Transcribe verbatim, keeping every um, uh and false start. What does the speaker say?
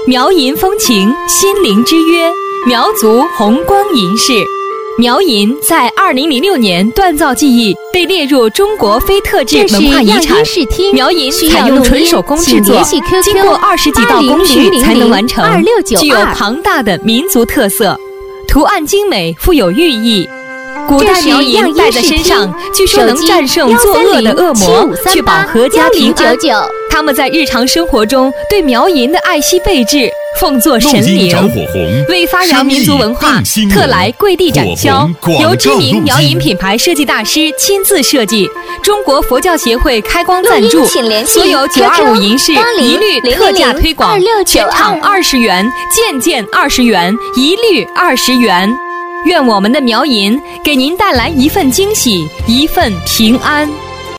苗银风情，心灵之约，苗族红光银饰。苗银在二零零六年锻造技艺被列入中国非特质文化遗产。苗银采用纯手工制作，经过二十几道工序才能完成，具有庞大的民族特色，图案精美，富有寓意。古代苗银戴在身上，据说能战胜作恶的恶魔，确保阖家平安。他们在日常生活中对苗银的爱惜备至，奉作神灵，为发扬民族文化，特来跪地展销。由知名苗银品牌设计大师亲自设计，中国佛教协会开光赞助，所有九二五银饰一律特价推广，全场二十元，件件二十元，一律二十元。愿我们的苗银给您带来一份惊喜，一份平安。